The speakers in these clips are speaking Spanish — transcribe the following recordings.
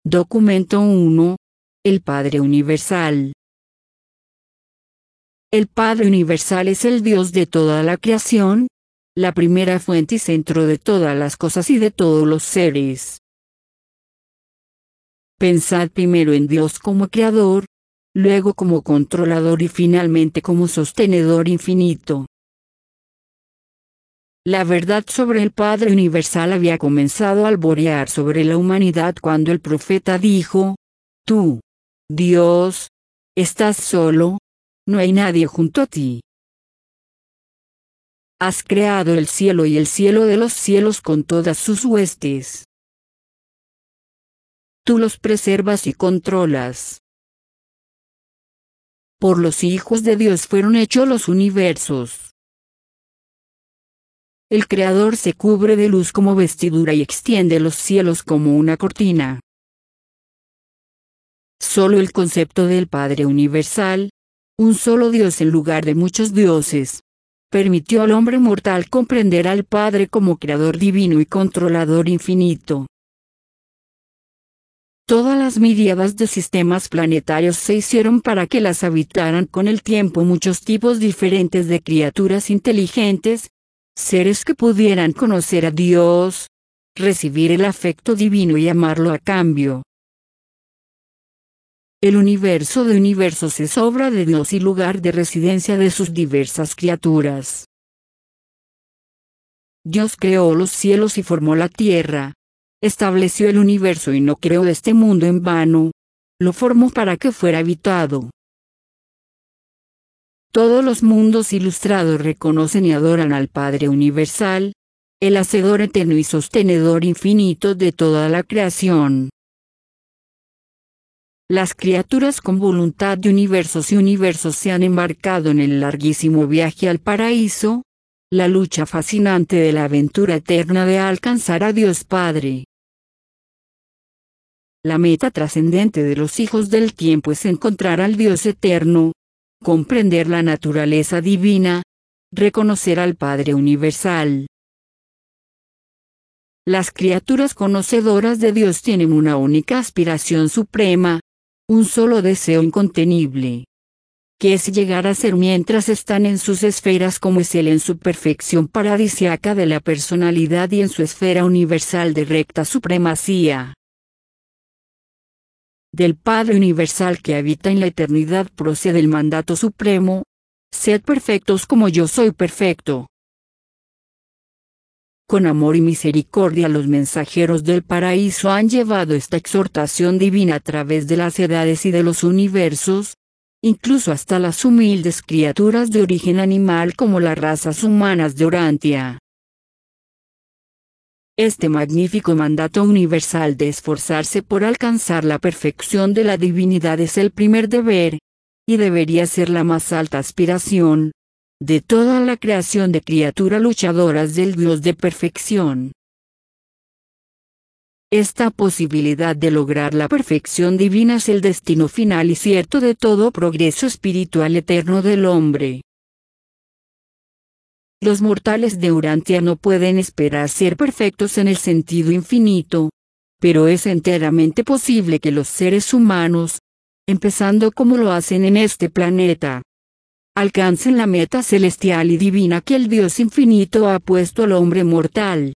Documento 1. El Padre Universal. El Padre Universal es el Dios de toda la creación, la primera fuente y centro de todas las cosas y de todos los seres. Pensad primero en Dios como creador, luego como controlador y finalmente como sostenedor infinito. La verdad sobre el Padre Universal había comenzado a alborear sobre la humanidad cuando el profeta dijo: Tú, Dios, estás solo, no hay nadie junto a ti. Has creado el cielo y el cielo de los cielos con todas sus huestes. Tú los preservas y controlas. Por los hijos de Dios fueron hechos los universos. El Creador se cubre de luz como vestidura y extiende los cielos como una cortina. Solo el concepto del Padre Universal, un solo Dios en lugar de muchos dioses, permitió al hombre mortal comprender al Padre como Creador divino y controlador infinito. Todas las miríadas de sistemas planetarios se hicieron para que las habitaran con el tiempo muchos tipos diferentes de criaturas inteligentes, seres que pudieran conocer a Dios, recibir el afecto divino y amarlo a cambio. El universo de universos es obra de Dios y lugar de residencia de sus diversas criaturas. Dios creó los cielos y formó la tierra. Estableció el universo y no creó este mundo en vano. Lo formó para que fuera habitado. Todos los mundos ilustrados reconocen y adoran al Padre Universal, el Hacedor eterno y sostenedor infinito de toda la creación. Las criaturas con voluntad de universos y universos se han embarcado en el larguísimo viaje al paraíso, la lucha fascinante de la aventura eterna de alcanzar a Dios Padre. La meta trascendente de los hijos del tiempo es encontrar al Dios eterno, comprender la naturaleza divina, reconocer al Padre Universal. Las criaturas conocedoras de Dios tienen una única aspiración suprema, un solo deseo incontenible, que es llegar a ser mientras están en sus esferas como es Él en su perfección paradisiaca de la personalidad y en su esfera universal de recta supremacía. Del Padre Universal que habita en la eternidad procede el mandato supremo: sed perfectos como yo soy perfecto. Con amor y misericordia los mensajeros del paraíso han llevado esta exhortación divina a través de las edades y de los universos, incluso hasta las humildes criaturas de origen animal como las razas humanas de Urantia. Este magnífico mandato universal de esforzarse por alcanzar la perfección de la divinidad es el primer deber, y debería ser la más alta aspiración, de toda la creación de criaturas luchadoras del Dios de perfección. Esta posibilidad de lograr la perfección divina es el destino final y cierto de todo progreso espiritual eterno del hombre. Los mortales de Urantia no pueden esperar ser perfectos en el sentido infinito, pero es enteramente posible que los seres humanos, empezando como lo hacen en este planeta, alcancen la meta celestial y divina que el Dios infinito ha puesto al hombre mortal.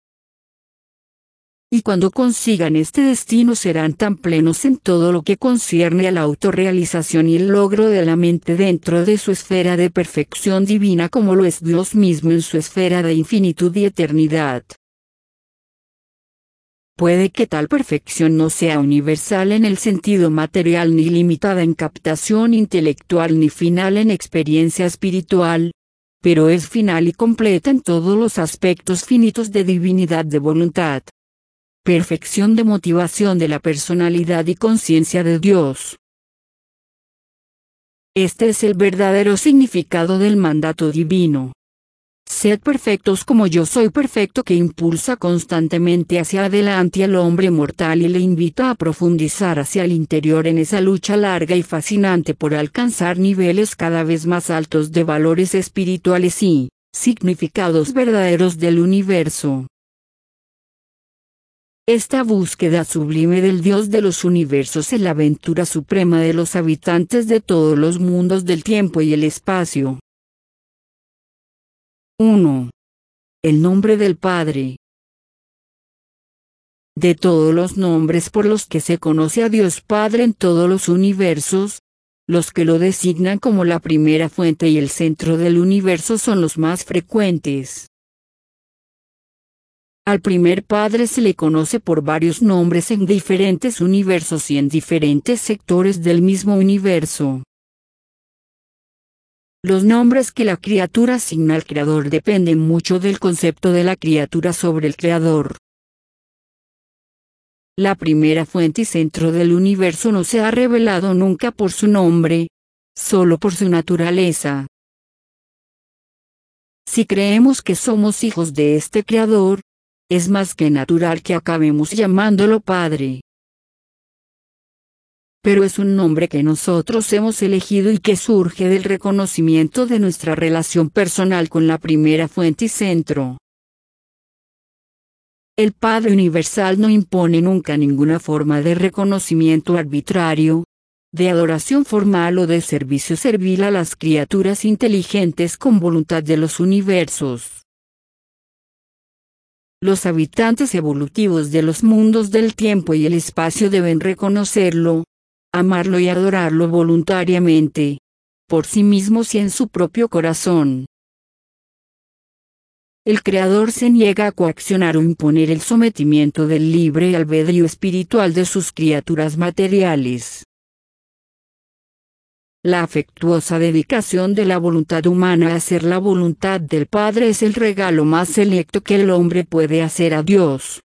Y cuando consigan este destino serán tan plenos en todo lo que concierne a la autorrealización y el logro de la mente dentro de su esfera de perfección divina como lo es Dios mismo en su esfera de infinitud y eternidad. Puede que tal perfección no sea universal en el sentido material ni limitada en captación intelectual ni final en experiencia espiritual, pero es final y completa en todos los aspectos finitos de divinidad de voluntad. Perfección de motivación de la personalidad y conciencia de Dios. Este es el verdadero significado del mandato divino. Sed perfectos como yo soy perfecto, que impulsa constantemente hacia adelante al hombre mortal y le invita a profundizar hacia el interior en esa lucha larga y fascinante por alcanzar niveles cada vez más altos de valores espirituales y significados verdaderos del universo. Esta búsqueda sublime del Dios de los universos es la aventura suprema de los habitantes de todos los mundos del tiempo y el espacio. 1. El nombre del Padre. De todos los nombres por los que se conoce a Dios Padre en todos los universos, los que lo designan como la primera fuente y el centro del universo son los más frecuentes. Al primer Padre se le conoce por varios nombres en diferentes universos y en diferentes sectores del mismo universo. Los nombres que la criatura asigna al Creador dependen mucho del concepto de la criatura sobre el Creador. La primera fuente y centro del universo no se ha revelado nunca por su nombre, solo por su naturaleza. Si creemos que somos hijos de este Creador, es más que natural que acabemos llamándolo Padre. Pero es un nombre que nosotros hemos elegido y que surge del reconocimiento de nuestra relación personal con la primera fuente y centro. El Padre Universal no impone nunca ninguna forma de reconocimiento arbitrario, de adoración formal o de servicio servil a las criaturas inteligentes con voluntad de los universos. Los habitantes evolutivos de los mundos del tiempo y el espacio deben reconocerlo, amarlo y adorarlo voluntariamente, por sí mismos y en su propio corazón. El Creador se niega a coaccionar o imponer el sometimiento del libre albedrío espiritual de sus criaturas materiales. La afectuosa dedicación de la voluntad humana a hacer la voluntad del Padre es el regalo más selecto que el hombre puede hacer a Dios.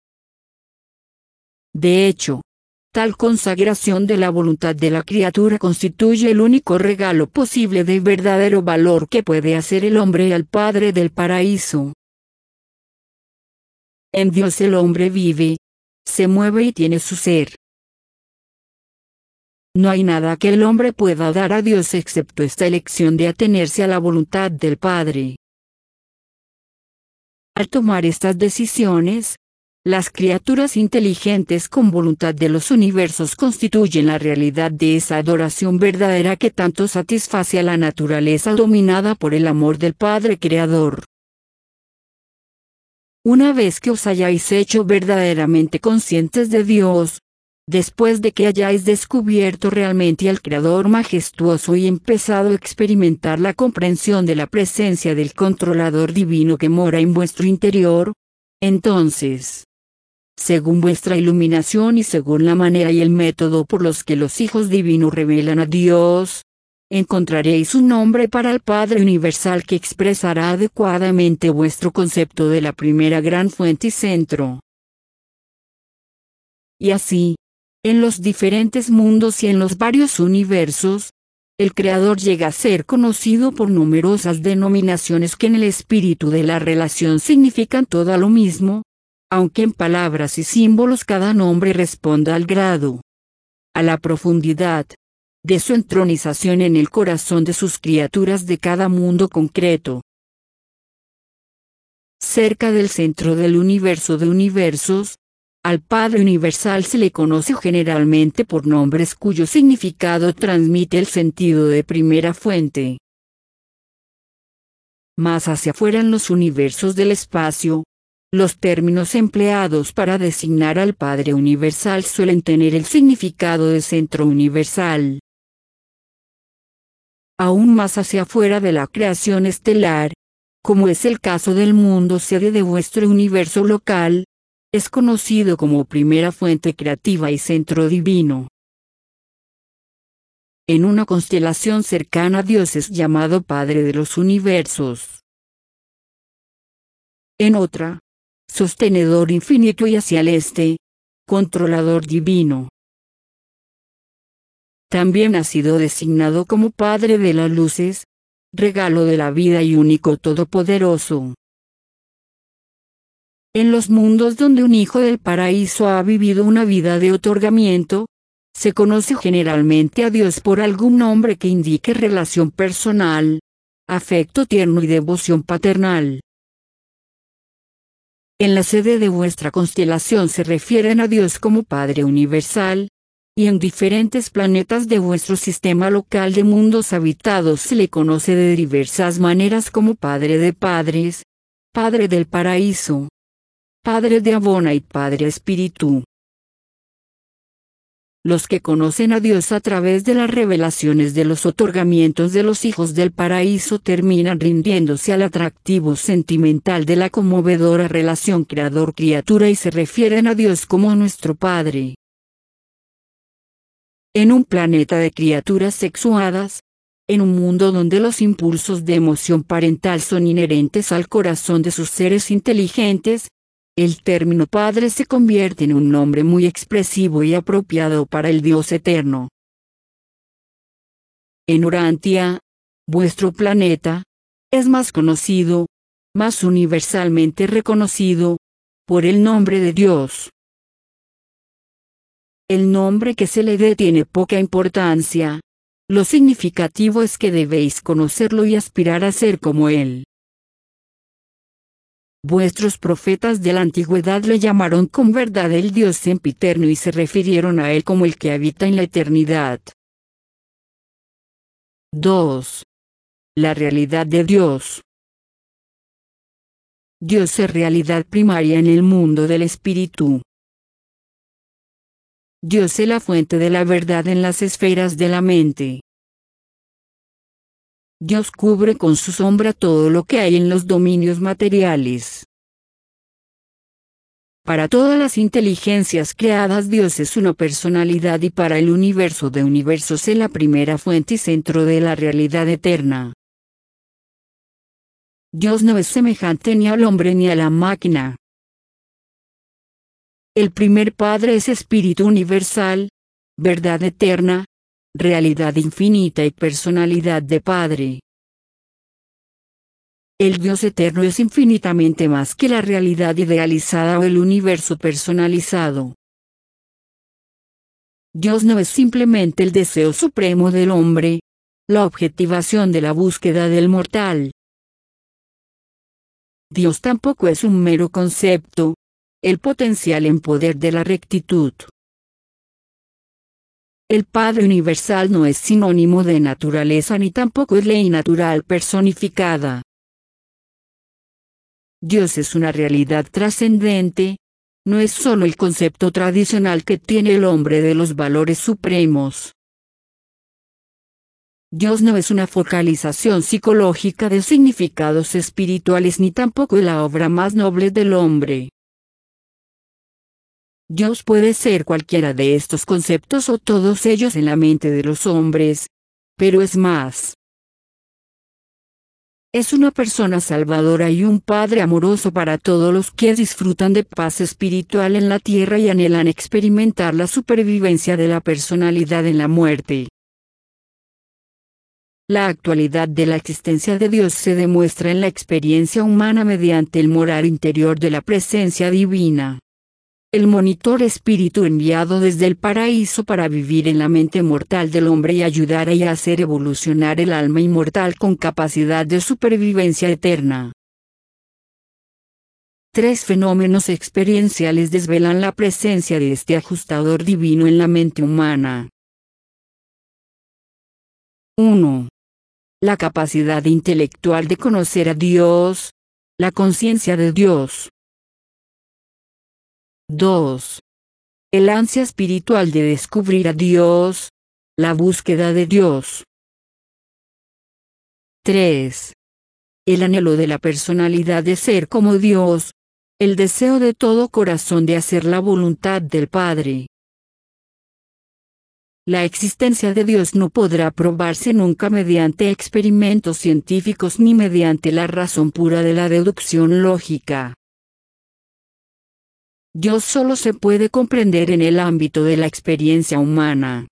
De hecho, tal consagración de la voluntad de la criatura constituye el único regalo posible de verdadero valor que puede hacer el hombre al Padre del paraíso. En Dios el hombre vive, se mueve y tiene su ser. No hay nada que el hombre pueda dar a Dios excepto esta elección de atenerse a la voluntad del Padre. Al tomar estas decisiones, las criaturas inteligentes con voluntad de los universos constituyen la realidad de esa adoración verdadera que tanto satisface a la naturaleza dominada por el amor del Padre Creador. Una vez que os hayáis hecho verdaderamente conscientes de Dios, después de que hayáis descubierto realmente al Creador majestuoso y empezado a experimentar la comprensión de la presencia del controlador divino que mora en vuestro interior, entonces, según vuestra iluminación y según la manera y el método por los que los hijos divinos revelan a Dios, encontraréis un nombre para el Padre Universal que expresará adecuadamente vuestro concepto de la primera gran fuente y centro. Y así, en los diferentes mundos y en los varios universos, el Creador llega a ser conocido por numerosas denominaciones que en el espíritu de la relación significan todo lo mismo, aunque en palabras y símbolos cada nombre responda al grado, a la profundidad, de su entronización en el corazón de sus criaturas de cada mundo concreto. Cerca del centro del universo de universos, al Padre Universal se le conoce generalmente por nombres cuyo significado transmite el sentido de primera fuente. Más hacia afuera en los universos del espacio, los términos empleados para designar al Padre Universal suelen tener el significado de centro universal. Aún más hacia afuera de la creación estelar, como es el caso del mundo sede de vuestro universo local, es conocido como primera fuente creativa y centro divino. En una constelación cercana a Dios es llamado Padre de los universos. En otra, sostenedor infinito y hacia el este, controlador divino. También ha sido designado como Padre de las luces, regalo de la vida y único todopoderoso. En los mundos donde un hijo del paraíso ha vivido una vida de otorgamiento, se conoce generalmente a Dios por algún nombre que indique relación personal, afecto tierno y devoción paternal. En la sede de vuestra constelación se refieren a Dios como Padre universal, y en diferentes planetas de vuestro sistema local de mundos habitados se le conoce de diversas maneras como Padre de Padres, Padre del Paraíso, Padre de Abona y Padre Espíritu. Los que conocen a Dios a través de las revelaciones de los otorgamientos de los hijos del paraíso terminan rindiéndose al atractivo sentimental de la conmovedora relación creador-criatura y se refieren a Dios como nuestro Padre. En un planeta de criaturas sexuadas, en un mundo donde los impulsos de emoción parental son inherentes al corazón de sus seres inteligentes, el término Padre se convierte en un nombre muy expresivo y apropiado para el Dios eterno. En Urantia, vuestro planeta, es más conocido, más universalmente reconocido, por el nombre de Dios. El nombre que se le dé tiene poca importancia. Lo significativo es que debéis conocerlo y aspirar a ser como Él. Vuestros profetas de la antigüedad le llamaron con verdad el Dios sempiterno y se refirieron a Él como el que habita en la eternidad. 2. La realidad de Dios. Dios es realidad primaria en el mundo del espíritu. Dios es la fuente de la verdad en las esferas de la mente. Dios cubre con su sombra todo lo que hay en los dominios materiales. Para todas las inteligencias creadas Dios es una personalidad y para el universo de universos es la primera fuente y centro de la realidad eterna. Dios no es semejante ni al hombre ni a la máquina. El primer Padre es Espíritu universal, verdad eterna, realidad infinita y personalidad de Padre. El Dios eterno es infinitamente más que la realidad idealizada o el universo personalizado. Dios no es simplemente el deseo supremo del hombre, la objetivación de la búsqueda del mortal. Dios tampoco es un mero concepto, el potencial en poder de la rectitud. El Padre universal no es sinónimo de naturaleza ni tampoco es ley natural personificada. Dios es una realidad trascendente, no es solo el concepto tradicional que tiene el hombre de los valores supremos. Dios no es una focalización psicológica de significados espirituales ni tampoco es la obra más noble del hombre. Dios puede ser cualquiera de estos conceptos o todos ellos en la mente de los hombres, pero es más. Es una persona salvadora y un Padre amoroso para todos los que disfrutan de paz espiritual en la tierra y anhelan experimentar la supervivencia de la personalidad en la muerte. La actualidad de la existencia de Dios se demuestra en la experiencia humana mediante el morar interior de la presencia divina. El monitor espíritu enviado desde el paraíso para vivir en la mente mortal del hombre y ayudar a hacer evolucionar el alma inmortal con capacidad de supervivencia eterna. 3 fenómenos experienciales desvelan la presencia de este ajustador divino en la mente humana. 1. La capacidad intelectual de conocer a Dios, la conciencia de Dios. 2. El ansia espiritual de descubrir a Dios, la búsqueda de Dios. 3. El anhelo de la personalidad de ser como Dios, el deseo de todo corazón de hacer la voluntad del Padre. La existencia de Dios no podrá probarse nunca mediante experimentos científicos ni mediante la razón pura de la deducción lógica. Dios solo se puede comprender en el ámbito de la experiencia humana.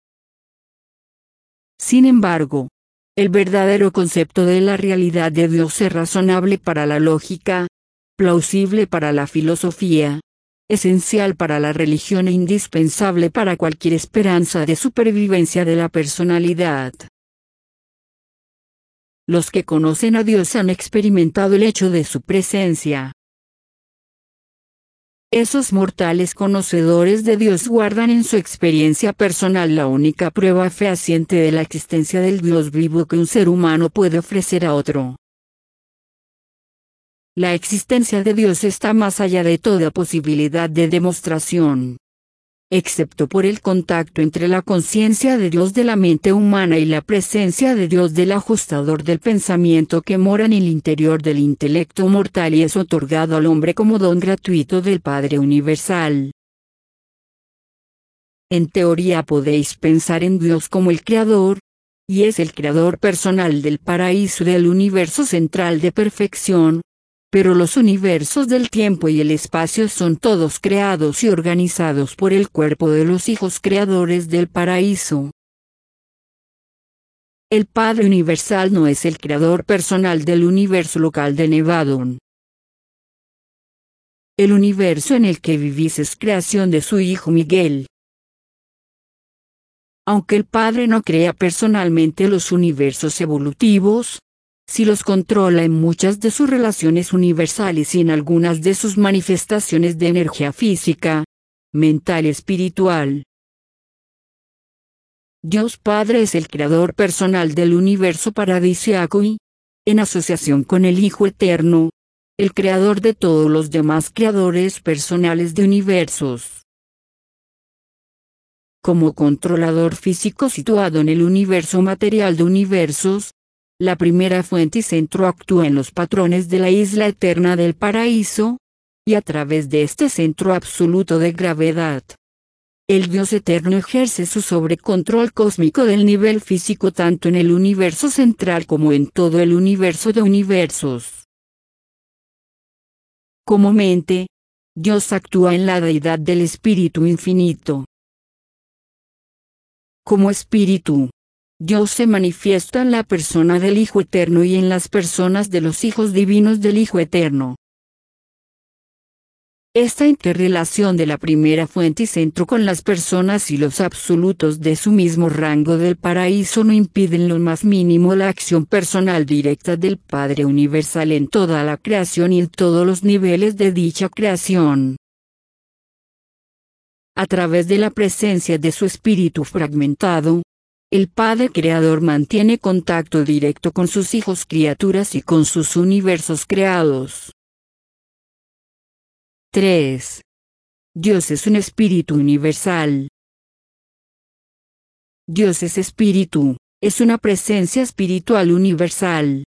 Sin embargo, el verdadero concepto de la realidad de Dios es razonable para la lógica, plausible para la filosofía, esencial para la religión e indispensable para cualquier esperanza de supervivencia de la personalidad. Los que conocen a Dios han experimentado el hecho de su presencia. Esos mortales conocedores de Dios guardan en su experiencia personal la única prueba fehaciente de la existencia del Dios vivo que un ser humano puede ofrecer a otro. La existencia de Dios está más allá de toda posibilidad de demostración. Excepto por el contacto entre la conciencia de Dios de la mente humana y la presencia de Dios del ajustador del pensamiento que mora en el interior del intelecto mortal y es otorgado al hombre como don gratuito del Padre Universal. En teoría podéis pensar en Dios como el Creador, y es el Creador personal del paraíso del universo central de perfección. Pero los universos del tiempo y el espacio son todos creados y organizados por el cuerpo de los hijos creadores del paraíso. El Padre Universal no es el creador personal del universo local de Nevadon. El universo en el que vivís es creación de su Hijo Miguel. Aunque el Padre no crea personalmente los universos evolutivos, si los controla en muchas de sus relaciones universales y en algunas de sus manifestaciones de energía física, mental y espiritual. Dios Padre es el creador personal del universo paradisíaco y, en asociación con el Hijo Eterno, el creador de todos los demás creadores personales de universos. Como controlador físico situado en el universo material de universos, la primera fuente y centro actúa en los patrones de la isla eterna del paraíso, y a través de este centro absoluto de gravedad. El Dios eterno ejerce su sobrecontrol cósmico del nivel físico tanto en el universo central como en todo el universo de universos. Como mente, Dios actúa en la deidad del Espíritu Infinito. Como Espíritu, Dios se manifiesta en la persona del Hijo Eterno y en las personas de los hijos divinos del Hijo Eterno. Esta interrelación de la primera fuente y centro con las personas y los absolutos de su mismo rango del paraíso no impide en lo más mínimo la acción personal directa del Padre Universal en toda la creación y en todos los niveles de dicha creación. A través de la presencia de su espíritu fragmentado, el Padre Creador mantiene contacto directo con sus hijos criaturas y con sus universos creados. 3. Dios es un espíritu universal. Dios es espíritu, es una presencia espiritual universal.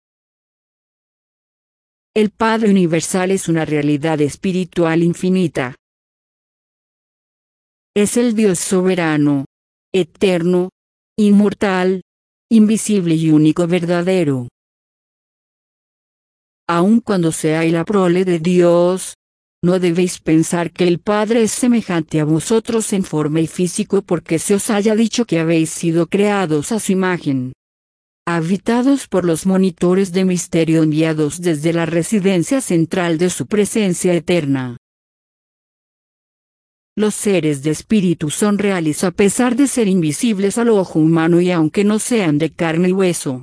El Padre Universal es una realidad espiritual infinita. Es el Dios soberano, eterno, inmortal, invisible y único verdadero. Aun cuando seáis la prole de Dios, no debéis pensar que el Padre es semejante a vosotros en forma y físico porque se os haya dicho que habéis sido creados a su imagen. Habitados por los monitores de misterio enviados desde la residencia central de su presencia eterna. Los seres de espíritu son reales a pesar de ser invisibles al ojo humano y aunque no sean de carne y hueso.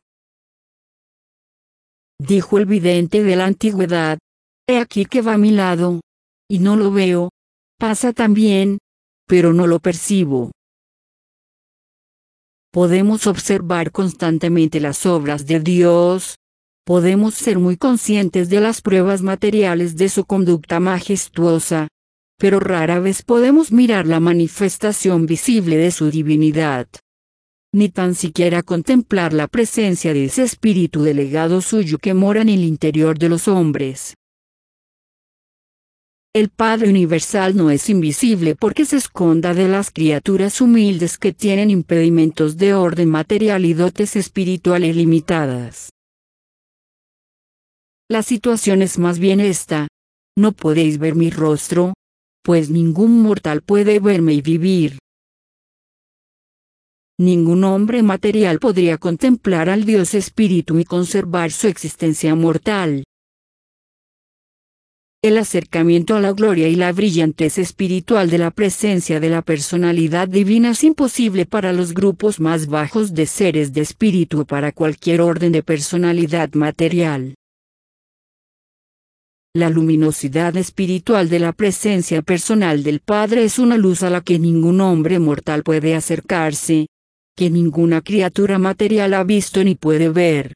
Dijo el vidente de la antigüedad: he aquí que va a mi lado, y no lo veo, pasa también, pero no lo percibo. Podemos observar constantemente las obras de Dios, podemos ser muy conscientes de las pruebas materiales de su conducta majestuosa, pero rara vez podemos mirar la manifestación visible de su divinidad. Ni tan siquiera contemplar la presencia de ese espíritu delegado suyo que mora en el interior de los hombres. El Padre Universal no es invisible porque se esconda de las criaturas humildes que tienen impedimentos de orden material y dotes espirituales limitadas. La situación es más bien esta: no podéis ver mi rostro, pues ningún mortal puede verme y vivir. Ningún hombre material podría contemplar al Dios Espíritu y conservar su existencia mortal. El acercamiento a la gloria y la brillantez espiritual de la presencia de la personalidad divina es imposible para los grupos más bajos de seres de espíritu o para cualquier orden de personalidad material. La luminosidad espiritual de la presencia personal del Padre es una luz a la que ningún hombre mortal puede acercarse, que ninguna criatura material ha visto ni puede ver.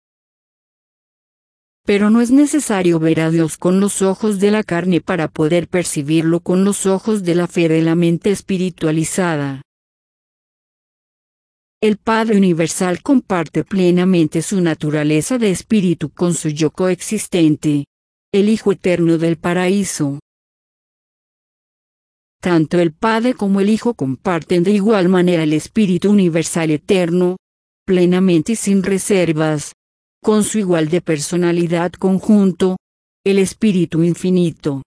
Pero no es necesario ver a Dios con los ojos de la carne para poder percibirlo con los ojos de la fe de la mente espiritualizada. El Padre Universal comparte plenamente su naturaleza de espíritu con su yo coexistente, el Hijo Eterno del Paraíso. Tanto el Padre como el Hijo comparten de igual manera el Espíritu Universal Eterno, plenamente y sin reservas, con su igual de personalidad conjunto, el Espíritu Infinito.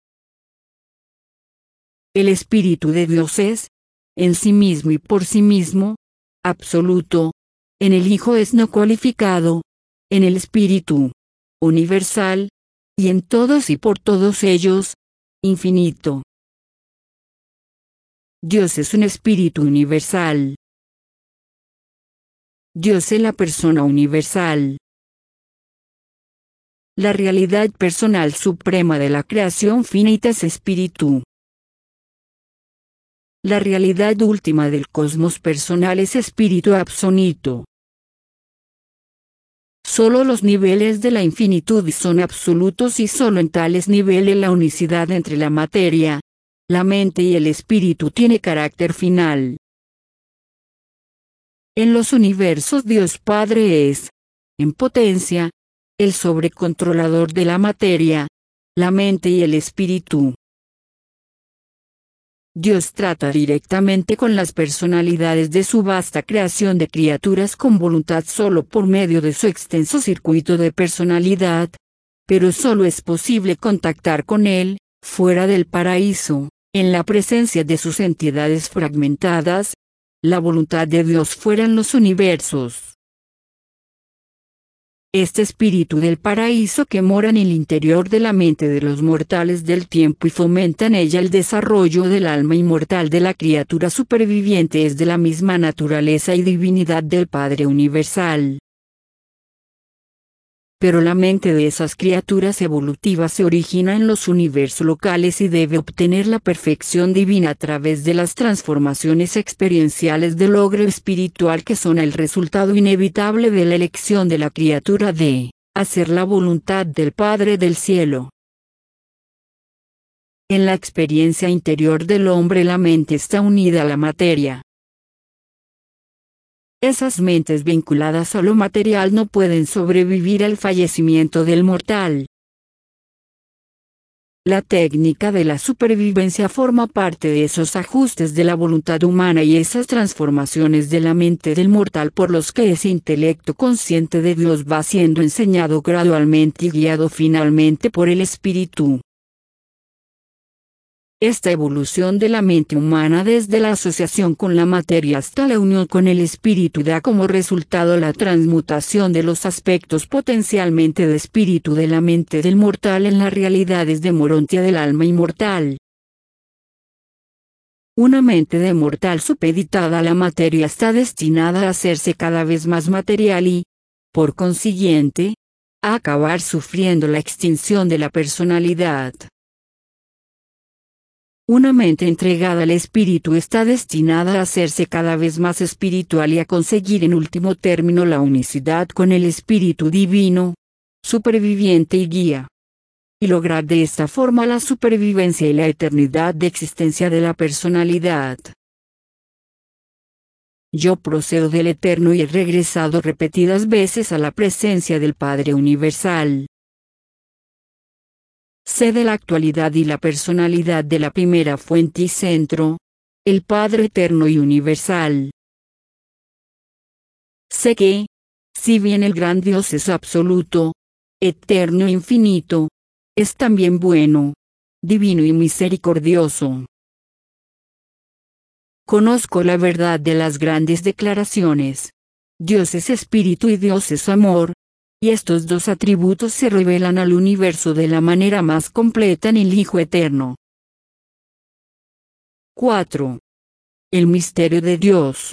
El Espíritu de Dios es, en sí mismo y por sí mismo, absoluto, en el Hijo es no cualificado, en el Espíritu Universal, y en todos y por todos ellos, infinito. Dios es un espíritu universal. Dios es la persona universal. La realidad personal suprema de la creación finita es espíritu. La realidad última del cosmos personal es espíritu absoluto. Solo los niveles de la infinitud son absolutos y solo en tales niveles la unicidad entre la materia, la mente y el espíritu tiene carácter final. En los universos Dios Padre es, en potencia, el sobrecontrolador de la materia, la mente y el espíritu. Dios trata directamente con las personalidades de su vasta creación de criaturas con voluntad solo por medio de su extenso circuito de personalidad, pero solo es posible contactar con Él, fuera del paraíso, en la presencia de sus entidades fragmentadas, la voluntad de Dios fuera en los universos. Este espíritu del paraíso que mora en el interior de la mente de los mortales del tiempo y fomenta en ella el desarrollo del alma inmortal de la criatura superviviente es de la misma naturaleza y divinidad del Padre Universal. Pero la mente de esas criaturas evolutivas se origina en los universos locales y debe obtener la perfección divina a través de las transformaciones experienciales del logro espiritual que son el resultado inevitable de la elección de la criatura de hacer la voluntad del Padre del Cielo. En la experiencia interior del hombre la mente está unida a la materia. Esas mentes vinculadas a lo material no pueden sobrevivir al fallecimiento del mortal. La técnica de la supervivencia forma parte de esos ajustes de la voluntad humana y esas transformaciones de la mente del mortal por los que ese intelecto consciente de Dios va siendo enseñado gradualmente y guiado finalmente por el Espíritu. Esta evolución de la mente humana desde la asociación con la materia hasta la unión con el espíritu da como resultado la transmutación de los aspectos potencialmente de espíritu de la mente del mortal en las realidades de morontia del alma inmortal. Una mente de mortal supeditada a la materia está destinada a hacerse cada vez más material y, por consiguiente, a acabar sufriendo la extinción de la personalidad. Una mente entregada al espíritu está destinada a hacerse cada vez más espiritual y a conseguir en último término la unicidad con el espíritu divino, superviviente y guía. Y lograr de esta forma la supervivencia y la eternidad de existencia de la personalidad. Yo procedo del Eterno y he regresado repetidas veces a la presencia del Padre Universal. Sé de la actualidad y la personalidad de la primera fuente y centro, el Padre Eterno y Universal. Sé que, si bien el gran Dios es absoluto, eterno e infinito, es también bueno, divino y misericordioso. Conozco la verdad de las grandes declaraciones. Dios es espíritu y Dios es amor. Y estos dos atributos se revelan al universo de la manera más completa en el Hijo Eterno. 4. El misterio de Dios.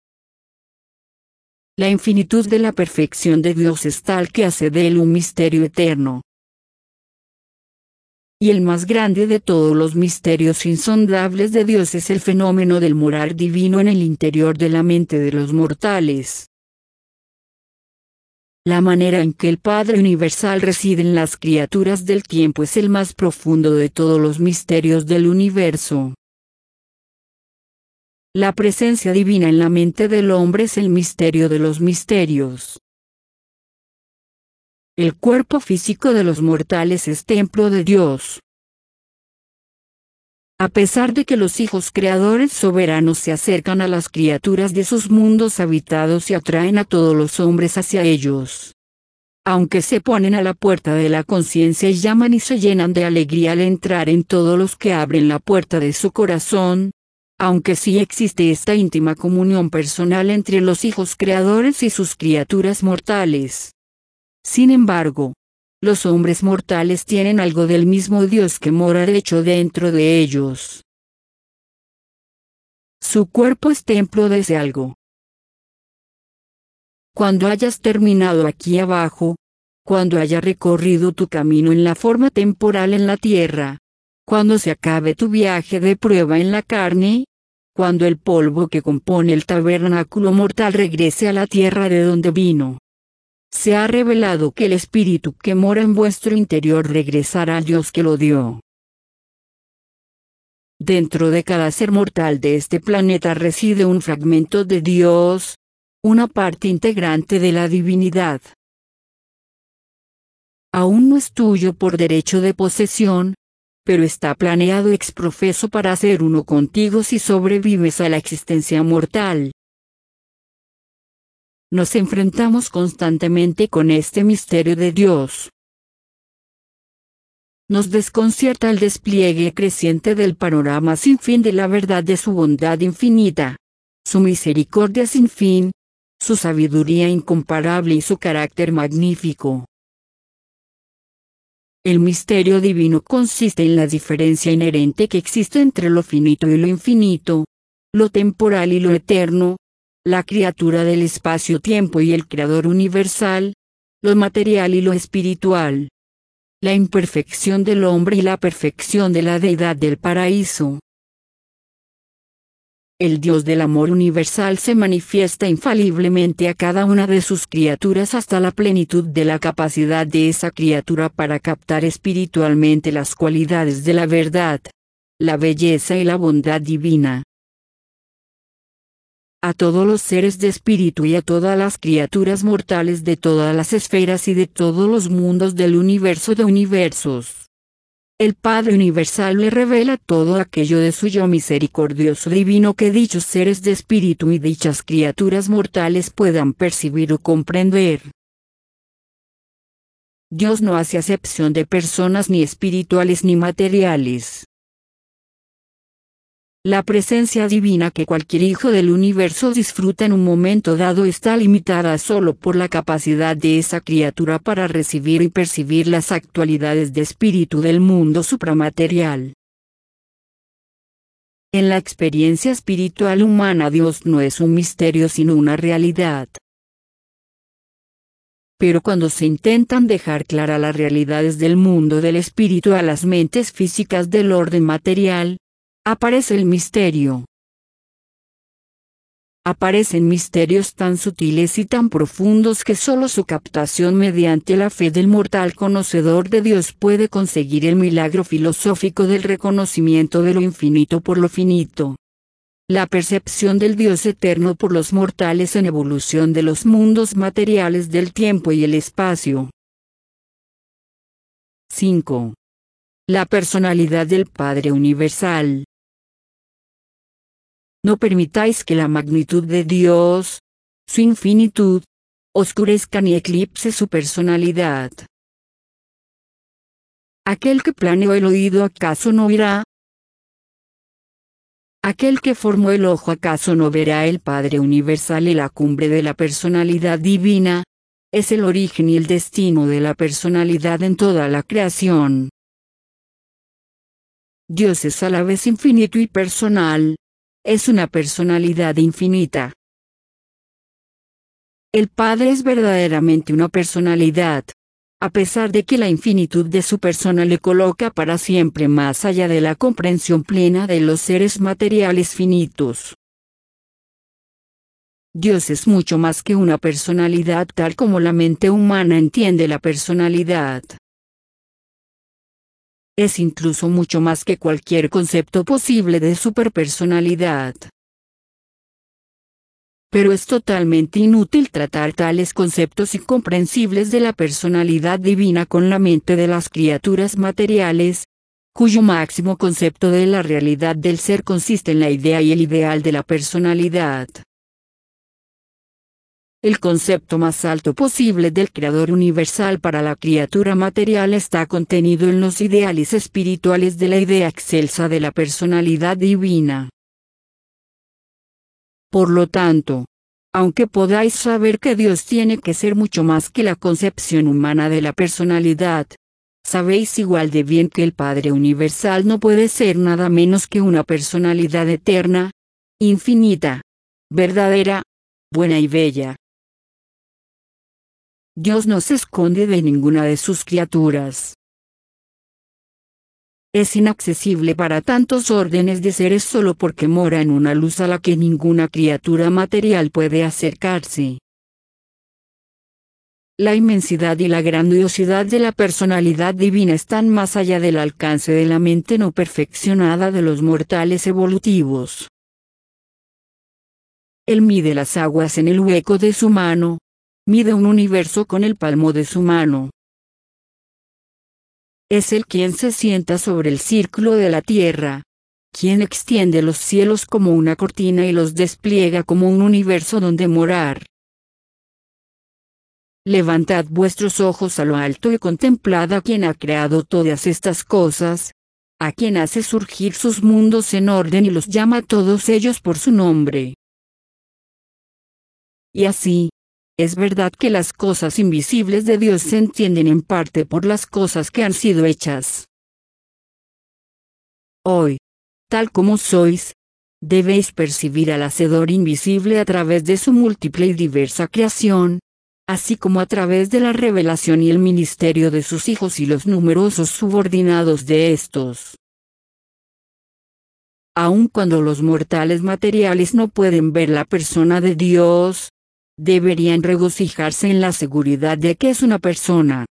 La infinitud de la perfección de Dios es tal que hace de él un misterio eterno. y el más grande de todos los misterios insondables de Dios es el fenómeno del morar divino en el interior de la mente de los mortales. La manera en que el Padre Universal reside en las criaturas del tiempo es el más profundo de todos los misterios del universo. La presencia divina en la mente del hombre es el misterio de los misterios. El cuerpo físico de los mortales es templo de Dios. A pesar de que los hijos creadores soberanos se acercan a las criaturas de sus mundos habitados y atraen a todos los hombres hacia ellos. Aunque se ponen a la puerta de la conciencia y llaman y se llenan de alegría al entrar en todos los que abren la puerta de su corazón, aunque sí existe esta íntima comunión personal entre los hijos creadores y sus criaturas mortales. Sin embargo, los hombres mortales tienen algo del mismo Dios que mora de hecho dentro de ellos. Su cuerpo es templo de ese algo. Cuando hayas terminado aquí abajo, cuando hayas recorrido tu camino en la forma temporal en la tierra, cuando se acabe tu viaje de prueba en la carne, cuando el polvo que compone el tabernáculo mortal regrese a la tierra de donde vino, se ha revelado que el espíritu que mora en vuestro interior regresará al Dios que lo dio. Dentro de cada ser mortal de este planeta reside un fragmento de Dios, una parte integrante de la divinidad. Aún no es tuyo por derecho de posesión, pero está planeado ex profeso para ser uno contigo si sobrevives a la existencia mortal. Nos enfrentamos constantemente con este misterio de Dios. Nos desconcierta el despliegue creciente del panorama sin fin de la verdad de su bondad infinita, su misericordia sin fin, su sabiduría incomparable y su carácter magnífico. El misterio divino consiste en la diferencia inherente que existe entre lo finito y lo infinito, lo temporal y lo eterno, la criatura del espacio-tiempo y el creador universal, lo material y lo espiritual, la imperfección del hombre y la perfección de la deidad del paraíso. El Dios del amor universal se manifiesta infaliblemente a cada una de sus criaturas hasta la plenitud de la capacidad de esa criatura para captar espiritualmente las cualidades de la verdad, la belleza y la bondad divina. A todos los seres de espíritu y a todas las criaturas mortales de todas las esferas y de todos los mundos del universo de universos, el Padre Universal le revela todo aquello de su yo misericordioso divino que dichos seres de espíritu y dichas criaturas mortales puedan percibir o comprender. Dios no hace acepción de personas ni espirituales ni materiales. La presencia divina que cualquier hijo del universo disfruta en un momento dado está limitada solo por la capacidad de esa criatura para recibir y percibir las actualidades de espíritu del mundo supramaterial. En la experiencia espiritual humana Dios no es un misterio sino una realidad. Pero cuando se intentan dejar clara las realidades del mundo del espíritu a las mentes físicas del orden material, aparece el misterio. Aparecen misterios tan sutiles y tan profundos que solo su captación mediante la fe del mortal conocedor de Dios puede conseguir el milagro filosófico del reconocimiento de lo infinito por lo finito. La percepción del Dios eterno por los mortales en evolución de los mundos materiales del tiempo y el espacio. 5. La personalidad del Padre Universal. No permitáis que la magnitud de Dios, su infinitud, oscurezca ni eclipse su personalidad. Aquel que planeó el oído ¿acaso no oirá? Aquel que formó el ojo ¿acaso no verá? El Padre Universal y la cumbre de la personalidad divina, es el origen y el destino de la personalidad en toda la creación. Dios es a la vez infinito y personal. Es una personalidad infinita. El Padre es verdaderamente una personalidad, a pesar de que la infinitud de su persona le coloca para siempre más allá de la comprensión plena de los seres materiales finitos. Dios es mucho más que una personalidad tal como la mente humana entiende la personalidad. Es incluso mucho más que cualquier concepto posible de superpersonalidad. Pero es totalmente inútil tratar tales conceptos incomprensibles de la personalidad divina con la mente de las criaturas materiales, cuyo máximo concepto de la realidad del ser consiste en la idea y el ideal de la personalidad. El concepto más alto posible del Creador universal para la criatura material está contenido en los ideales espirituales de la idea excelsa de la personalidad divina. Por lo tanto, aunque podáis saber que Dios tiene que ser mucho más que la concepción humana de la personalidad, sabéis igual de bien que el Padre Universal no puede ser nada menos que una personalidad eterna, infinita, verdadera, buena y bella. Dios no se esconde de ninguna de sus criaturas. Es inaccesible para tantos órdenes de seres solo porque mora en una luz a la que ninguna criatura material puede acercarse. La inmensidad y la grandiosidad de la personalidad divina están más allá del alcance de la mente no perfeccionada de los mortales evolutivos. Él mide las aguas en el hueco de su mano, mide un universo con el palmo de su mano. Es Él quien se sienta sobre el círculo de la tierra, quien extiende los cielos como una cortina y los despliega como un universo donde morar. Levantad vuestros ojos a lo alto y contemplad a quien ha creado todas estas cosas, a quien hace surgir sus mundos en orden y los llama a todos ellos por su nombre. Y así, es verdad que las cosas invisibles de Dios se entienden en parte por las cosas que han sido hechas. Hoy, tal como sois, debéis percibir al Hacedor invisible a través de su múltiple y diversa creación, así como a través de la revelación y el ministerio de sus hijos y los numerosos subordinados de estos. Aun cuando los mortales materiales no pueden ver la persona de Dios, deberían regocijarse en la seguridad de que es una persona.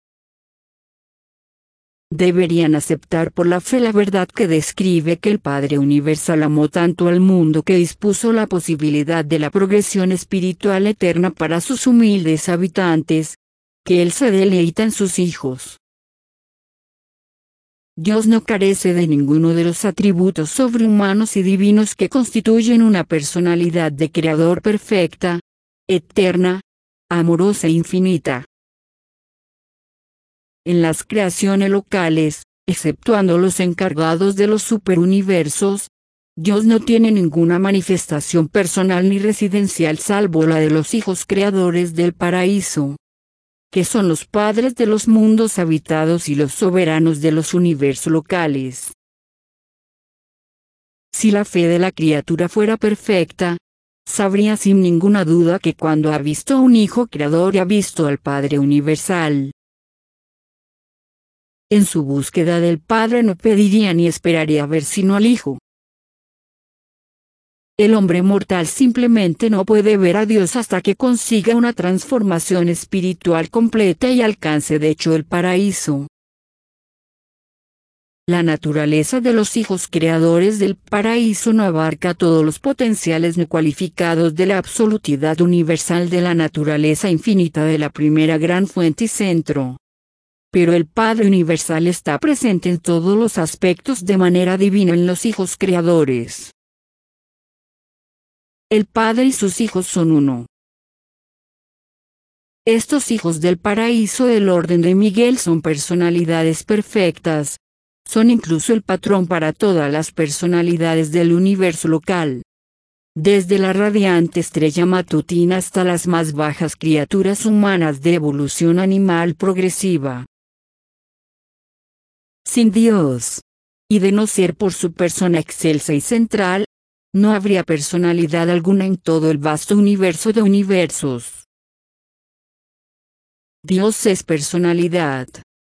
Deberían aceptar por la fe la verdad que describe que el Padre Universal amó tanto al mundo que dispuso la posibilidad de la progresión espiritual eterna para sus humildes habitantes, que Él se deleita en sus hijos. Dios no carece de ninguno de los atributos sobrehumanos y divinos que constituyen una personalidad de Creador perfecta, eterna, amorosa e infinita. En las creaciones locales, exceptuando los encargados de los superuniversos, Dios no tiene ninguna manifestación personal ni residencial salvo la de los hijos creadores del paraíso, que son los padres de los mundos habitados y los soberanos de los universos locales. Si la fe de la criatura fuera perfecta, sabría sin ninguna duda que cuando ha visto a un Hijo Creador ha visto al Padre Universal. En su búsqueda del Padre no pediría ni esperaría ver sino al Hijo. El hombre mortal simplemente no puede ver a Dios hasta que consiga una transformación espiritual completa y alcance de hecho el paraíso. La naturaleza de los hijos creadores del paraíso no abarca todos los potenciales no cualificados de la absolutidad universal de la naturaleza infinita de la primera gran fuente y centro. Pero el Padre Universal está presente en todos los aspectos de manera divina en los hijos creadores. El Padre y sus hijos son uno. Estos hijos del paraíso del orden de Miguel son personalidades perfectas. Son incluso el patrón para todas las personalidades del universo local. Desde la radiante estrella matutina hasta las más bajas criaturas humanas de evolución animal progresiva. Sin Dios, y de no ser por su persona excelsa y central, no habría personalidad alguna en todo el vasto universo de universos. Dios es personalidad.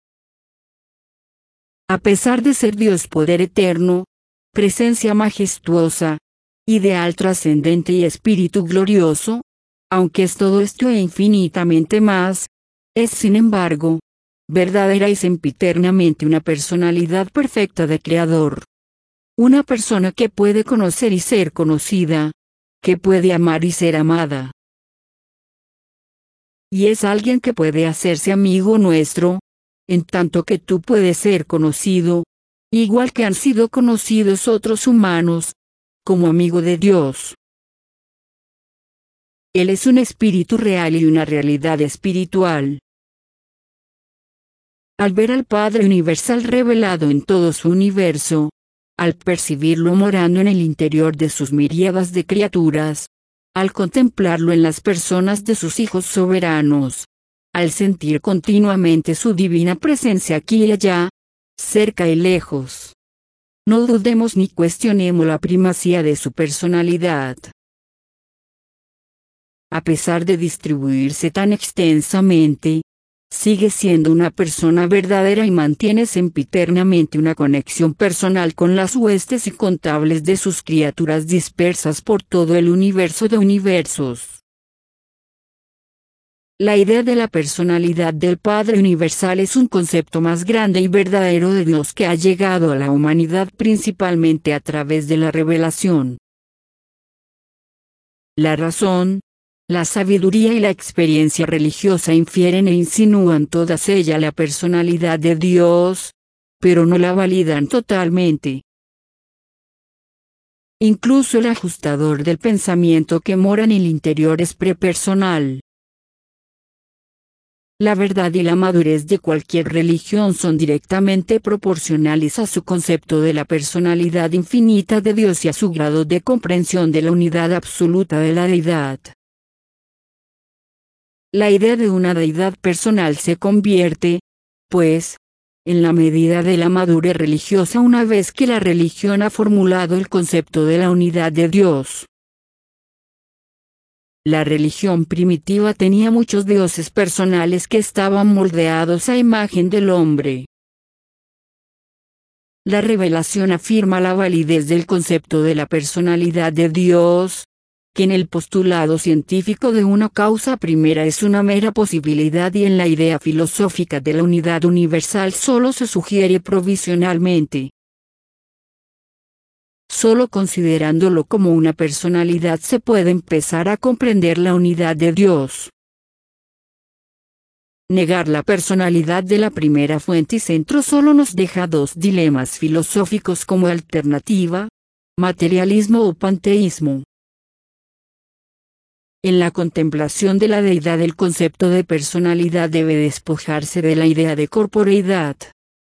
A pesar de ser Dios poder eterno, presencia majestuosa, ideal trascendente y espíritu glorioso, aunque es todo esto e infinitamente más, es sin embargo, verdadera y sempiternamente una personalidad perfecta de Creador. Una persona que puede conocer y ser conocida, que puede amar y ser amada. Y es alguien que puede hacerse amigo nuestro, en tanto que tú puedes ser conocido, igual que han sido conocidos otros humanos, como amigo de Dios. Él es un espíritu real y una realidad espiritual. Al ver al Padre Universal revelado en todo su universo, al percibirlo morando en el interior de sus miríadas de criaturas, al contemplarlo en las personas de sus hijos soberanos, al sentir continuamente su divina presencia aquí y allá, cerca y lejos. No dudemos ni cuestionemos la primacía de su personalidad. A pesar de distribuirse tan extensamente, sigue siendo una persona verdadera y mantiene sempiternamente una conexión personal con las huestes incontables de sus criaturas dispersas por todo el universo de universos. La idea de la personalidad del Padre Universal es un concepto más grande y verdadero de Dios que ha llegado a la humanidad principalmente a través de la revelación. La razón, la sabiduría y la experiencia religiosa infieren e insinúan todas ellas la personalidad de Dios, pero no la validan totalmente. Incluso el ajustador del pensamiento que mora en el interior es prepersonal. La verdad y la madurez de cualquier religión son directamente proporcionales a su concepto de la personalidad infinita de Dios y a su grado de comprensión de la unidad absoluta de la deidad. La idea de una deidad personal se convierte, pues, en la medida de la madurez religiosa una vez que la religión ha formulado el concepto de la unidad de Dios. La religión primitiva tenía muchos dioses personales que estaban moldeados a imagen del hombre. La revelación afirma la validez del concepto de la personalidad de Dios, que en el postulado científico de una causa primera es una mera posibilidad y en la idea filosófica de la unidad universal solo se sugiere provisionalmente. Solo considerándolo como una personalidad se puede empezar a comprender la unidad de Dios. Negar la personalidad de la primera fuente y centro solo nos deja dos dilemas filosóficos como alternativa: materialismo o panteísmo. En la contemplación de la deidad el concepto de personalidad debe despojarse de la idea de corporeidad.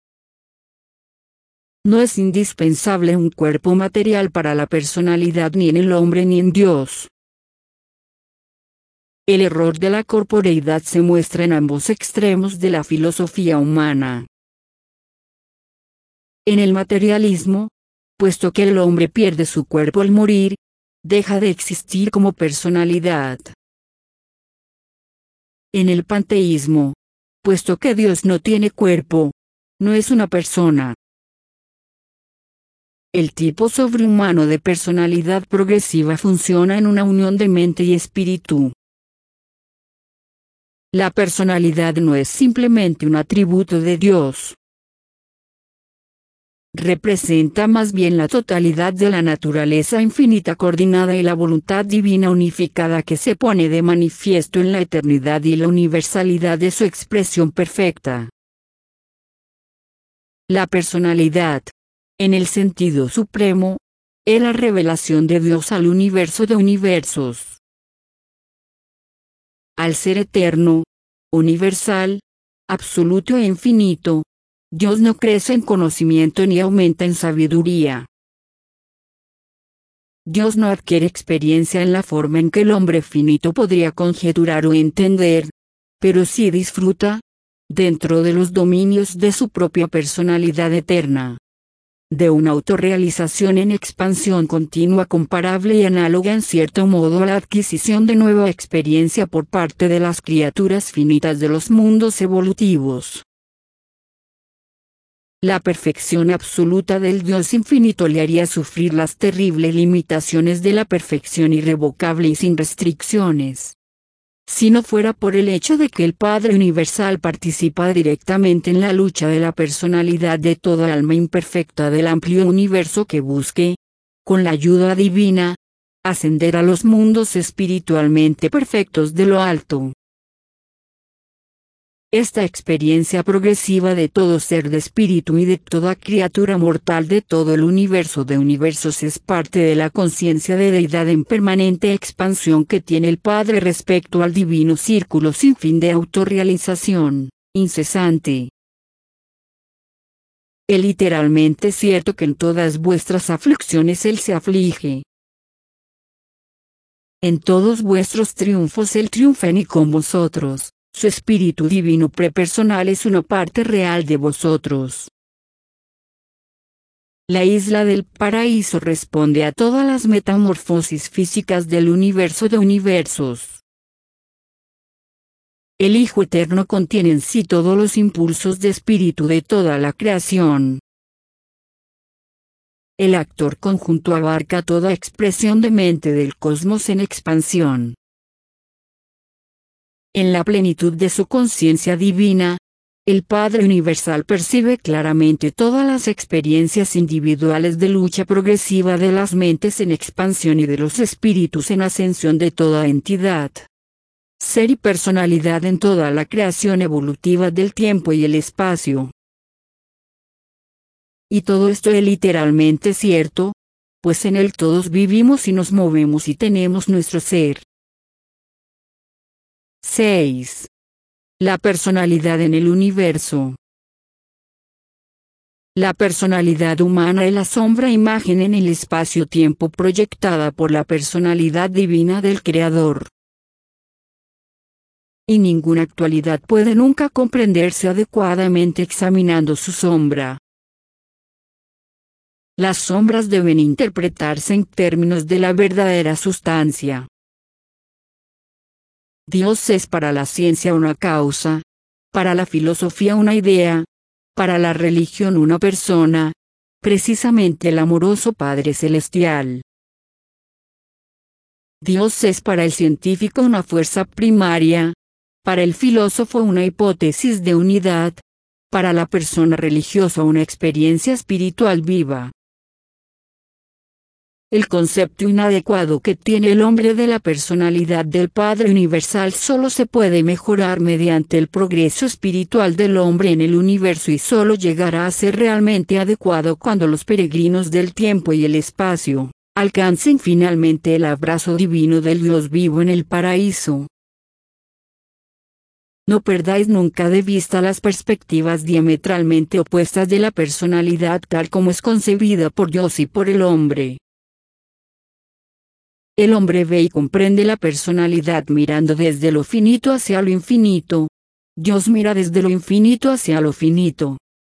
No es indispensable un cuerpo material para la personalidad ni en el hombre ni en Dios. El error de la corporeidad se muestra en ambos extremos de la filosofía humana. En el materialismo, puesto que el hombre pierde su cuerpo al morir, deja de existir como personalidad. En el panteísmo, puesto que Dios no tiene cuerpo, no es una persona. El tipo sobrehumano de personalidad progresiva funciona en una unión de mente y espíritu. La personalidad no es simplemente un atributo de Dios. Representa más bien la totalidad de la naturaleza infinita coordinada y la voluntad divina unificada que se pone de manifiesto en la eternidad y la universalidad de su expresión perfecta. La personalidad, en el sentido supremo, es la revelación de Dios al universo de universos. Al ser eterno, universal, absoluto e infinito, Dios no crece en conocimiento ni aumenta en sabiduría. Dios no adquiere experiencia en la forma en que el hombre finito podría conjeturar o entender, pero sí disfruta, dentro de los dominios de su propia personalidad eterna. de una autorrealización en expansión continua comparable y análoga en cierto modo a la adquisición de nueva experiencia por parte de las criaturas finitas de los mundos evolutivos. La perfección absoluta del Dios infinito le haría sufrir las terribles limitaciones de la perfección irrevocable y sin restricciones. Si no fuera por el hecho de que el Padre Universal participa directamente en la lucha de la personalidad de toda alma imperfecta del amplio universo que busque, con la ayuda divina, ascender a los mundos espiritualmente perfectos de lo alto. Esta experiencia progresiva de todo ser de espíritu y de toda criatura mortal de todo el universo de universos es parte de la conciencia de deidad en permanente expansión que tiene el Padre respecto al divino círculo sin fin de autorrealización, incesante. Es literalmente cierto que en todas vuestras aflicciones Él se aflige. En todos vuestros triunfos Él triunfa y con vosotros. Su espíritu divino prepersonal es una parte real de vosotros. La isla del paraíso responde a todas las metamorfosis físicas del universo de universos. El Hijo Eterno contiene en sí todos los impulsos de espíritu de toda la creación. El actor conjunto abarca toda expresión de mente del cosmos en expansión. En la plenitud de su conciencia divina, el Padre Universal percibe claramente todas las experiencias individuales de lucha progresiva de las mentes en expansión y de los espíritus en ascensión de toda entidad, ser y personalidad en toda la creación evolutiva del tiempo y el espacio. Y todo esto es literalmente cierto, pues en él todos vivimos y nos movemos y tenemos nuestro ser. 6. La personalidad en el universo. La personalidad humana es la sombra imagen en el espacio-tiempo proyectada por la personalidad divina del Creador. Y ninguna actualidad puede nunca comprenderse adecuadamente examinando su sombra. Las sombras deben interpretarse en términos de la verdadera sustancia. Dios es para la ciencia una causa, para la filosofía una idea, para la religión una persona, precisamente el amoroso Padre Celestial. Dios es para el científico una fuerza primaria, para el filósofo una hipótesis de unidad, para la persona religiosa una experiencia espiritual viva. El concepto inadecuado que tiene el hombre de la personalidad del Padre Universal solo se puede mejorar mediante el progreso espiritual del hombre en el universo y solo llegará a ser realmente adecuado cuando los peregrinos del tiempo y el espacio alcancen finalmente el abrazo divino del Dios vivo en el paraíso. No perdáis nunca de vista las perspectivas diametralmente opuestas de la personalidad tal como es concebida por Dios y por el hombre. El hombre ve y comprende la personalidad mirando desde lo finito hacia lo infinito. Dios mira desde lo infinito hacia lo finito.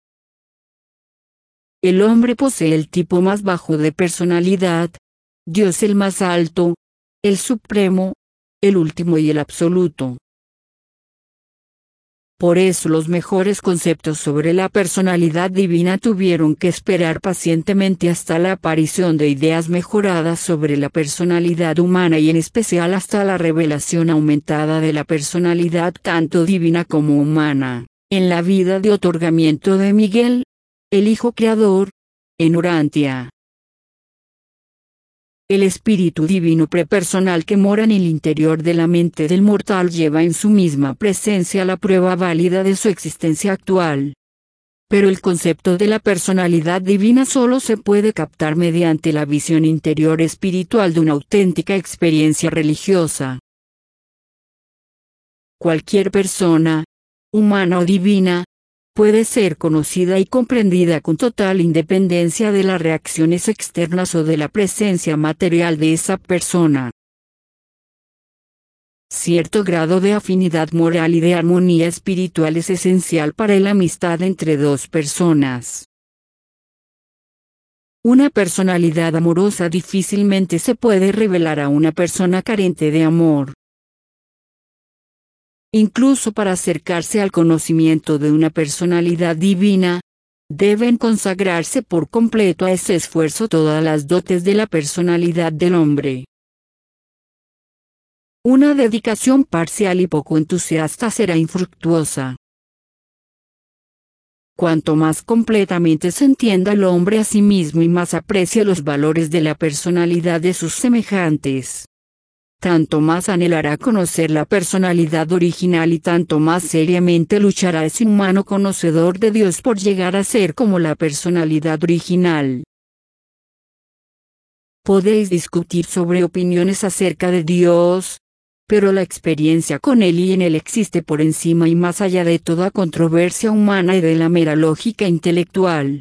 El hombre posee el tipo más bajo de personalidad. Dios el más alto, el supremo, el último y el absoluto. Por eso los mejores conceptos sobre la personalidad divina tuvieron que esperar pacientemente hasta la aparición de ideas mejoradas sobre la personalidad humana y en especial hasta la revelación aumentada de la personalidad tanto divina como humana, en la vida de otorgamiento de Miguel, el Hijo Creador, en Urantia. El espíritu divino prepersonal que mora en el interior de la mente del mortal lleva en su misma presencia la prueba válida de su existencia actual. Pero el concepto de la personalidad divina solo se puede captar mediante la visión interior espiritual de una auténtica experiencia religiosa. Cualquier persona, humana o divina, puede ser conocida y comprendida con total independencia de las reacciones externas o de la presencia material de esa persona. Cierto grado de afinidad moral y de armonía espiritual es esencial para la amistad entre dos personas. Una personalidad amorosa difícilmente se puede revelar a una persona carente de amor. Incluso para acercarse al conocimiento de una personalidad divina, deben consagrarse por completo a ese esfuerzo todas las dotes de la personalidad del hombre. Una dedicación parcial y poco entusiasta será infructuosa. Cuanto más completamente se entienda el hombre a sí mismo y más aprecie los valores de la personalidad de sus semejantes, tanto más anhelará conocer la personalidad original y tanto más seriamente luchará ese humano conocedor de Dios por llegar a ser como la personalidad original. Podéis discutir sobre opiniones acerca de Dios, pero la experiencia con Él y en Él existe por encima y más allá de toda controversia humana y de la mera lógica intelectual.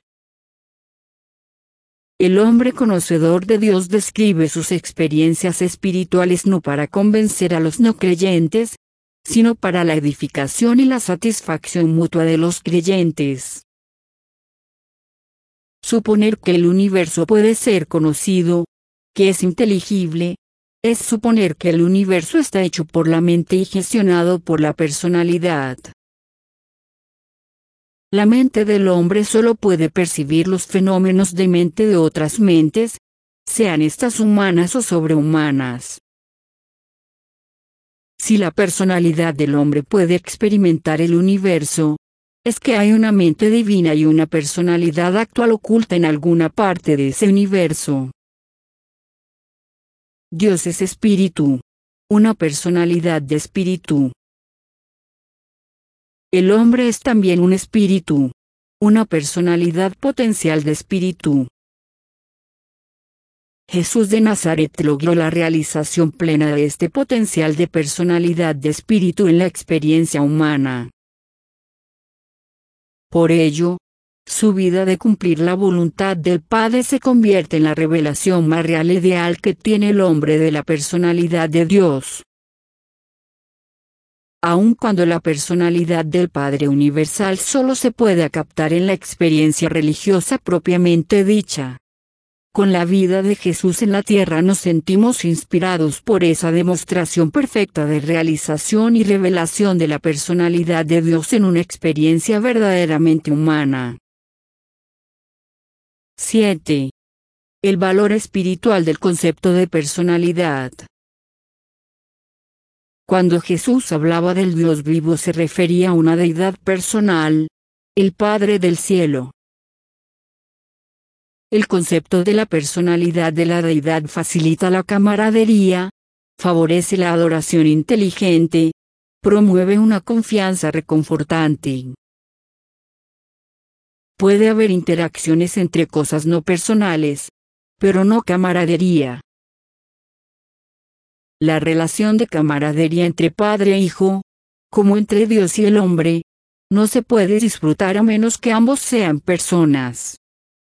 El hombre conocedor de Dios describe sus experiencias espirituales no para convencer a los no creyentes, sino para la edificación y la satisfacción mutua de los creyentes. Suponer que el universo puede ser conocido, que es inteligible, es suponer que el universo está hecho por la mente y gestionado por la personalidad. La mente del hombre solo puede percibir los fenómenos de mente de otras mentes, sean estas humanas o sobrehumanas. Si la personalidad del hombre puede experimentar el universo, es que hay una mente divina y una personalidad actual oculta en alguna parte de ese universo. Dios es espíritu, una personalidad de espíritu. El hombre es también un espíritu, una personalidad potencial de espíritu. Jesús de Nazaret logró la realización plena de este potencial de personalidad de espíritu en la experiencia humana. Por ello, su vida de cumplir la voluntad del Padre se convierte en la revelación más real e ideal que tiene el hombre de la personalidad de Dios. Aun cuando la personalidad del Padre Universal solo se puede captar en la experiencia religiosa propiamente dicha. Con la vida de Jesús en la tierra nos sentimos inspirados por esa demostración perfecta de realización y revelación de la personalidad de Dios en una experiencia verdaderamente humana. 7. El valor espiritual del concepto de personalidad. Cuando Jesús hablaba del Dios vivo se refería a una deidad personal, el Padre del cielo. El concepto de la personalidad de la deidad facilita la camaradería, favorece la adoración inteligente, promueve una confianza reconfortante. Puede haber interacciones entre cosas no personales, pero no camaradería. La relación de camaradería entre padre e hijo, como entre Dios y el hombre, no se puede disfrutar a menos que ambos sean personas.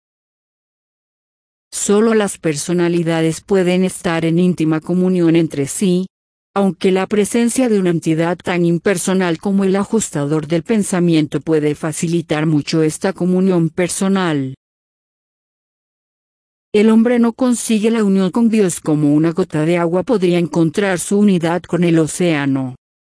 Solo las personalidades pueden estar en íntima comunión entre sí, aunque la presencia de una entidad tan impersonal como el ajustador del pensamiento puede facilitar mucho esta comunión personal. El hombre no consigue la unión con Dios como una gota de agua podría encontrar su unidad con el océano.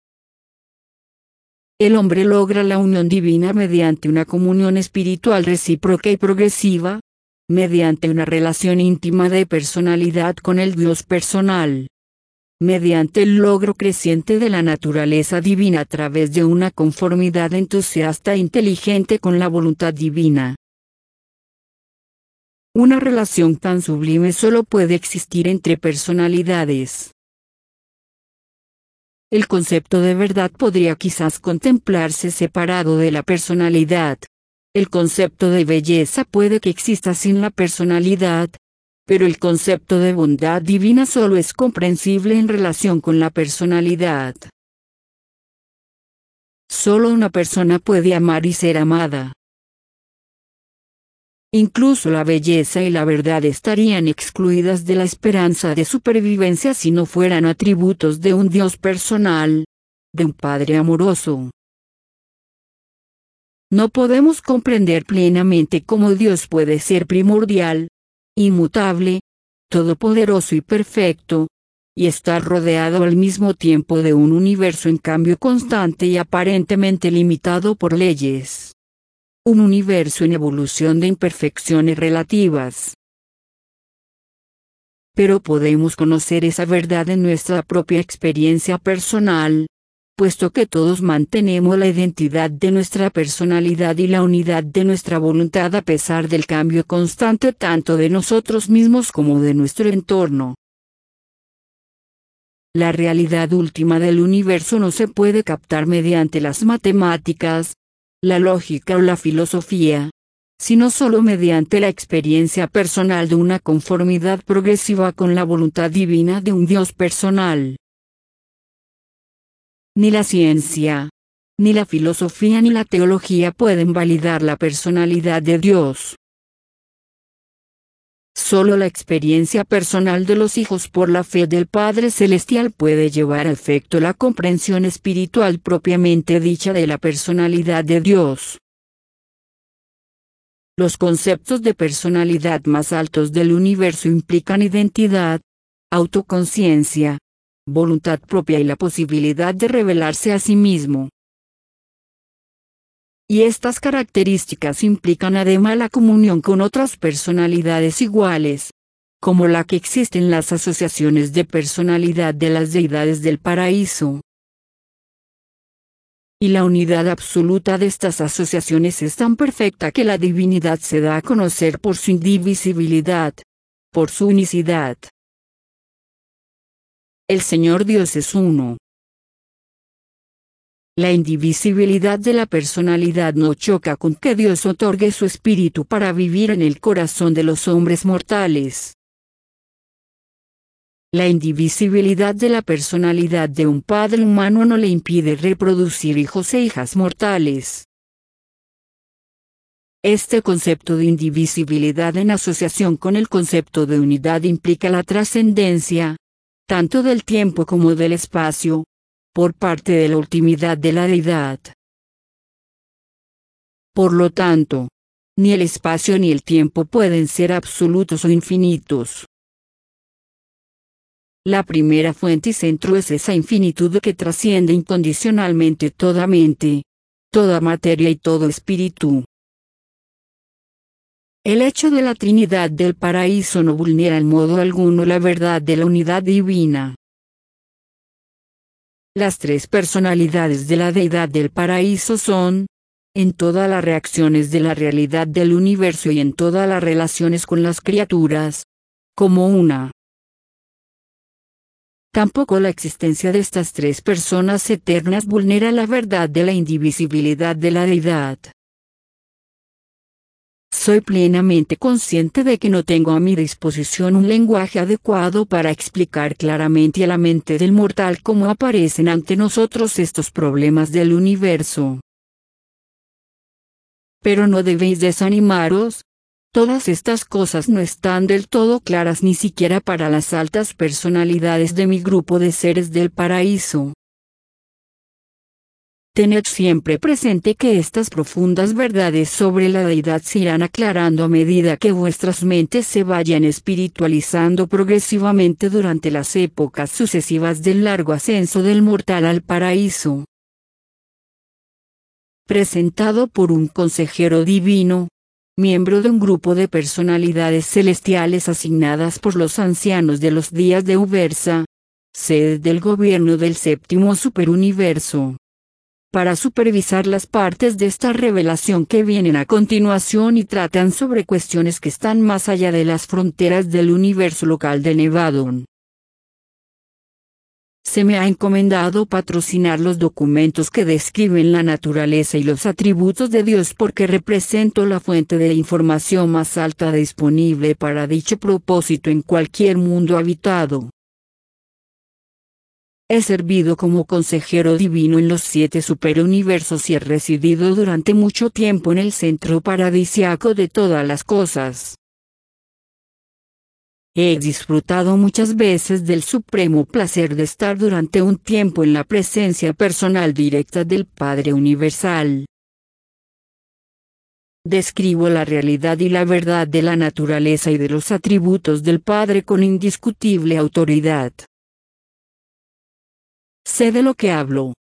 El hombre logra la unión divina mediante una comunión espiritual recíproca y progresiva, mediante una relación íntima de personalidad con el Dios personal, mediante el logro creciente de la naturaleza divina a través de una conformidad entusiasta e inteligente con la voluntad divina. Una relación tan sublime solo puede existir entre personalidades. El concepto de verdad podría quizás contemplarse separado de la personalidad. El concepto de belleza puede que exista sin la personalidad, pero el concepto de bondad divina solo es comprensible en relación con la personalidad. Solo una persona puede amar y ser amada. Incluso la belleza y la verdad estarían excluidas de la esperanza de supervivencia si no fueran atributos de un Dios personal, de un Padre amoroso. No podemos comprender plenamente cómo Dios puede ser primordial, inmutable, todopoderoso y perfecto, y estar rodeado al mismo tiempo de un universo en cambio constante y aparentemente limitado por leyes. Un universo en evolución de imperfecciones relativas. Pero podemos conocer esa verdad en nuestra propia experiencia personal, puesto que todos mantenemos la identidad de nuestra personalidad y la unidad de nuestra voluntad a pesar del cambio constante tanto de nosotros mismos como de nuestro entorno. La realidad última del universo no se puede captar mediante las matemáticas, la lógica o la filosofía, sino solo mediante la experiencia personal de una conformidad progresiva con la voluntad divina de un Dios personal. Ni la ciencia, ni la filosofía ni la teología pueden validar la personalidad de Dios. Solo la experiencia personal de los hijos por la fe del Padre Celestial puede llevar a efecto la comprensión espiritual propiamente dicha de la personalidad de Dios. Los conceptos de personalidad más altos del universo implican identidad, autoconciencia, voluntad propia y la posibilidad de revelarse a sí mismo. Y estas características implican además la comunión con otras personalidades iguales, como la que existe en las asociaciones de personalidad de las deidades del paraíso. Y la unidad absoluta de estas asociaciones es tan perfecta que la divinidad se da a conocer por su indivisibilidad, por su unicidad. El Señor Dios es uno. La indivisibilidad de la personalidad no choca con que Dios otorgue su espíritu para vivir en el corazón de los hombres mortales. La indivisibilidad de la personalidad de un padre humano no le impide reproducir hijos e hijas mortales. Este concepto de indivisibilidad en asociación con el concepto de unidad implica la trascendencia, tanto del tiempo como del espacio, por parte de la ultimidad de la deidad. Por lo tanto, ni el espacio ni el tiempo pueden ser absolutos o infinitos. La primera fuente y centro es esa infinitud que trasciende incondicionalmente toda mente, toda materia y todo espíritu. El hecho de la Trinidad del paraíso no vulnera en modo alguno la verdad de la unidad divina. Las tres personalidades de la deidad del paraíso son, en todas las reacciones de la realidad del universo y en todas las relaciones con las criaturas, como una. Tampoco la existencia de estas tres personas eternas vulnera la verdad de la indivisibilidad de la deidad. Soy plenamente consciente de que no tengo a mi disposición un lenguaje adecuado para explicar claramente a la mente del mortal cómo aparecen ante nosotros estos problemas del universo. Pero no debéis desanimaros. Todas estas cosas no están del todo claras ni siquiera para las altas personalidades de mi grupo de seres del paraíso. Tened siempre presente que estas profundas verdades sobre la deidad se irán aclarando a medida que vuestras mentes se vayan espiritualizando progresivamente durante las épocas sucesivas del largo ascenso del mortal al paraíso. Presentado por un consejero divino, miembro de un grupo de personalidades celestiales asignadas por los ancianos de los días de Ubersa, sede del gobierno del séptimo superuniverso. Para supervisar las partes de esta revelación que vienen a continuación y tratan sobre cuestiones que están más allá de las fronteras del universo local de Nevadon. Se me ha encomendado patrocinar los documentos que describen la naturaleza y los atributos de Dios porque represento la fuente de información más alta disponible para dicho propósito en cualquier mundo habitado. He servido como consejero divino en los 7 superuniversos y he residido durante mucho tiempo en el centro paradisiaco de todas las cosas. He disfrutado muchas veces del supremo placer de estar durante un tiempo en la presencia personal directa del Padre Universal. Describo la realidad y la verdad de la naturaleza y de los atributos del Padre con indiscutible autoridad. Sé de lo que hablo.